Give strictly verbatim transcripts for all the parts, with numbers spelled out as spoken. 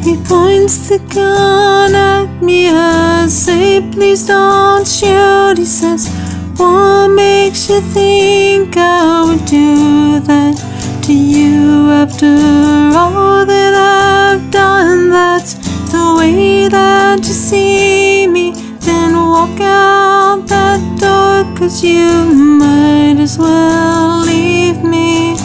He points the gun at me. I say, please don't shoot. He says, what makes you think I would do that to you after all that I've done? That's the way that you see me. Then walk out that door, 'cause you might as well leave me.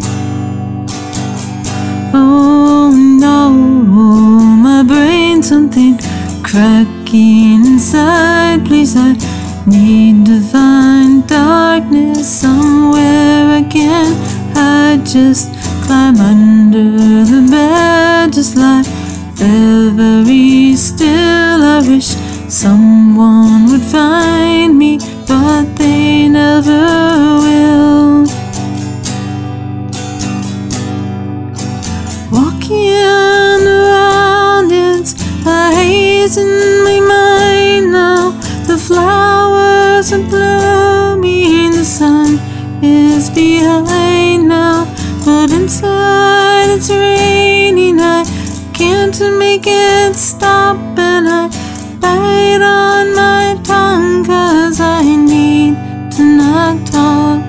Oh no, my brain, something cracking inside. Please, I need to find darkness somewhere I can hide. Just climb under the bed, just lie there very still. I wish someone would find me, but they never will. Walking around, it's a haze in my mind now. The flowers are blooming, the sun is behind now. But inside it's raining, I can't make it stop. And I bite on my tongue, 'cause I need to not talk.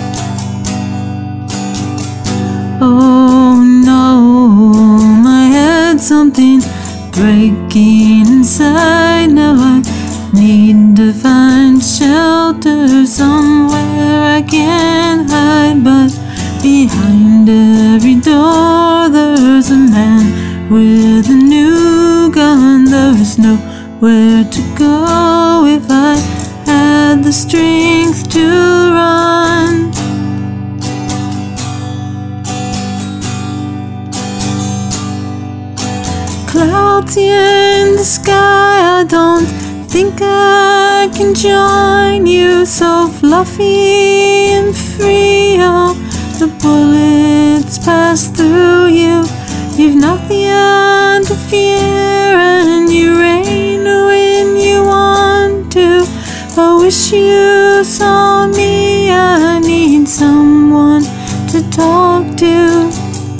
Oh no, my head, something breaking inside. Now I need to find shelter somewhere I can hide. But behind every door there's a man with a new gun. There is nowhere to go if I had the strength to run. Clouds in the sky, I don't think I can join you. So fluffy and free, oh, the bullets pass through you. You've nothing to fear, and you rain when you want to. I wish you saw me. I need someone to talk to.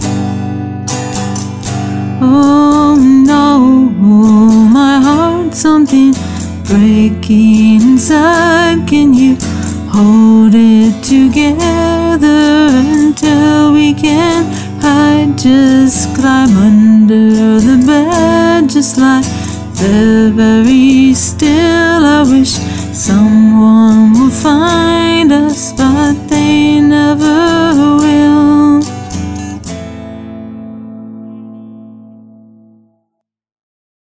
Oh no, my heart, something breaking inside. Can you hold it together until we can hide? Just climb under the bed, just lie there very still.